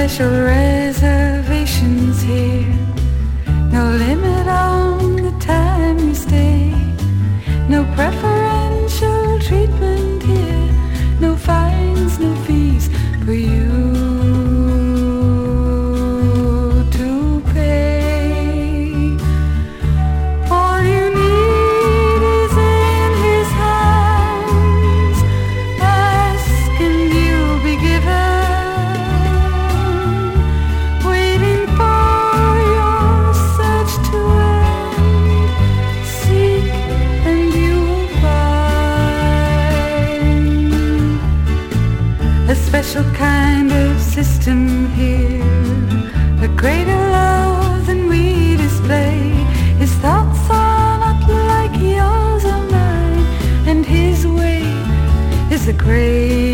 special reservations here. No limit on the time you stay. No preferential treatment here. No fines, no fees for you to pay. All you need is in his hands. Ask and you'll be given. Waiting for your search to end. Seek and you will find a special kind of system here. A greater love than we display. His thoughts are not like yours or mine, and his way is a great